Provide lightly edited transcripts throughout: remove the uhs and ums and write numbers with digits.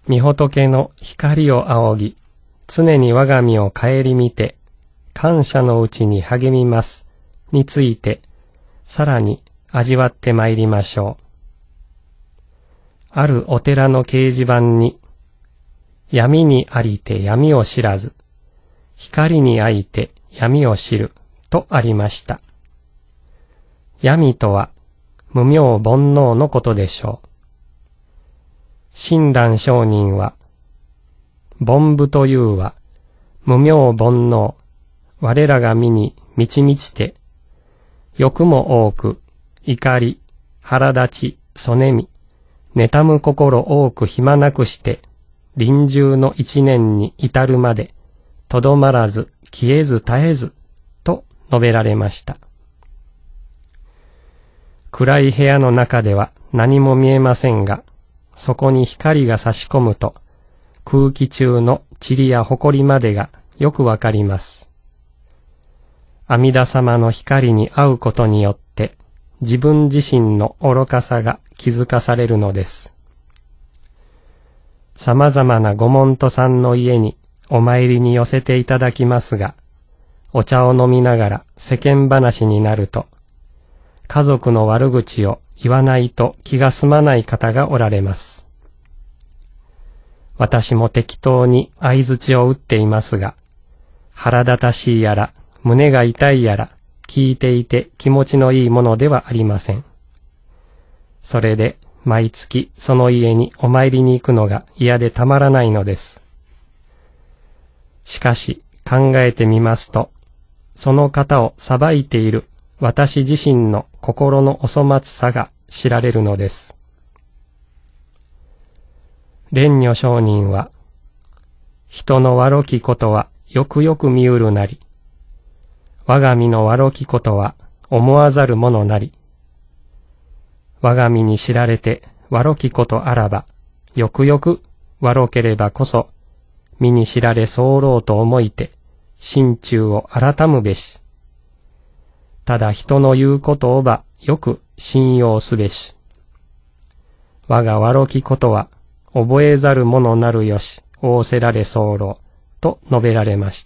御仏の光を仰ぎ、常に我が身を顧みて、感謝のうちに励みますについて、さらに味わってまいりましょう。あるお寺の掲示板に、闇にありて闇を知らず、光にあいて闇を知るとありました。闇とは無明煩悩のことでしょう。親鸞上人は、凡夫というは無明煩悩、我らが身に満ち満ちて、欲も多く、怒り、腹立ち、そねみ、妬む心多く暇なくして、臨終の一年に至るまで、とどまらず、消えず絶えず、と述べられました。暗い部屋の中では何も見えませんが、そこに光が差し込むと、空気中の塵や埃までがよくわかります。阿弥陀様の光に会うことによって、自分自身の愚かさが気づかされるのです。様々なご門徒さんの家にお参りに寄せていただきますが、お茶を飲みながら世間話になると、家族の悪口を言わないと気が済まない方がおられます。私も適当に相槌を打っていますが、腹立たしいやら、胸が痛いやら、聞いていて気持ちのいいものではありません。それで毎月その家にお参りに行くのが嫌でたまらないのです。しかし考えてみますと、その方を裁いている私自身の心のお粗末さが知られるのです。蓮如上人は、人の悪きことはよくよく見うるなり、我が身の悪きことは思わざるものなり、我が身に知られて悪きことあらば、よくよく悪ければこそ、身に知られ候と思いて、心中を改むべし。ただ人の言うことをばよく信用すべし。我が悪きことは覚えざるものなるよし、仰せられ候と述べられました。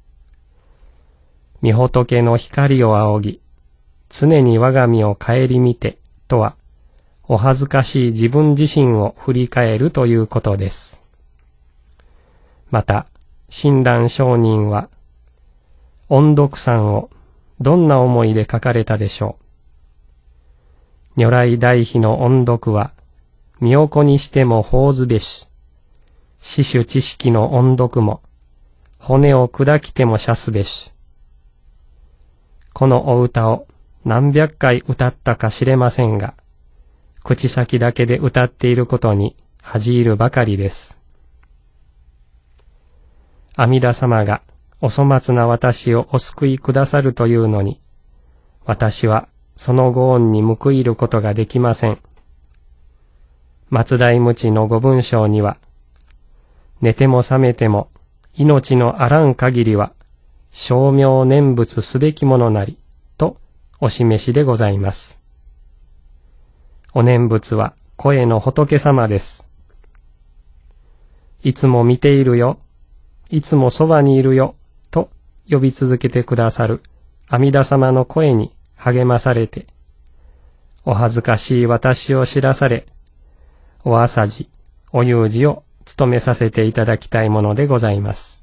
御仏の光を仰ぎ、常に我が身を顧みてとは、お恥ずかしい自分自身を振り返るということです。また、親鸞上人は、音読山をどんな思いで書かれたでしょう。如来大悲の音読は、身を粉にしても法ずべし、死守知識の音読も、骨を砕きてもしゃすべし。このお歌を何百回歌ったか知れませんが、口先だけで歌っていることに恥じるばかりです。阿弥陀様がお粗末な私をお救いくださるというのに、私はそのご恩に報いることができません。松代無知のご文章には、寝ても覚めても命のあらん限りは、称名念仏すべきものなり、とお示しでございます。お念仏は声の仏様です。いつも見ているよ、いつもそばにいるよ、と呼び続けてくださる阿弥陀様の声に励まされて、お恥ずかしい私を知らされ、お朝事、お有事を務めさせていただきたいものでございます。